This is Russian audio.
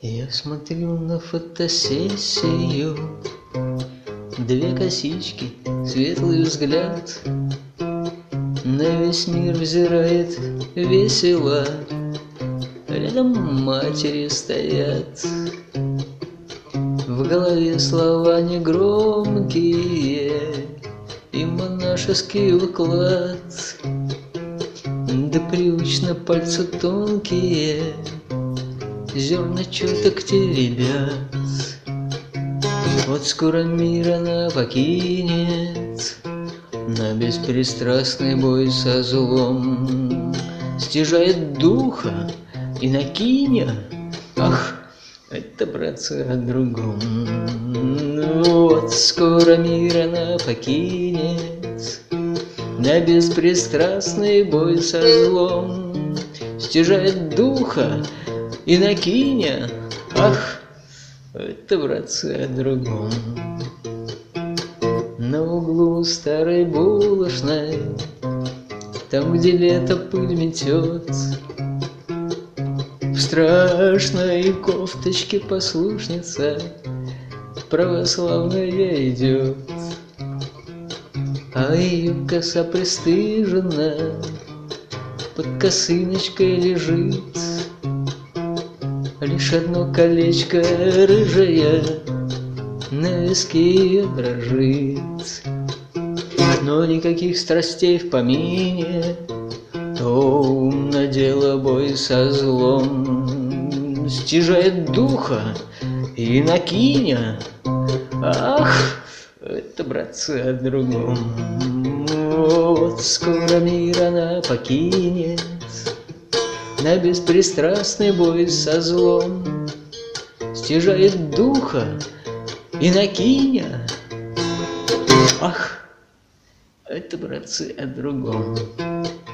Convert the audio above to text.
Я смотрю на фотосессию, две косички, светлый взгляд, на весь мир взирает весело, рядом матери стоят. В голове слова негромкие и монашеский уклад, да привычно пальцы тонкие зерна чуток теребят. Вот скоро мир она покинет на беспристрастный бой со злом, стяжает духа и накиня. Ах, это, братцы, о другом. Вот скоро мир она покинет на беспристрастный бой со злом, стяжает духа и накиня. Ах, это, братцы, о другом. На углу старой булочной, там, где лето пыль метет, в страшной кофточке послушница православная идет, а ее коса пристыжена под косыночкой лежит. Лишь одно колечко рыжее на виске ее дрожит. Но никаких страстей в помине, то умно дело бой со злом, стяжает духа и накиня. Ах, это, братцы, о другом. Вот скоро мир она покинет на беспристрастный бой со злом, стяжает духа и накиня. Ах, это, братцы, о другом.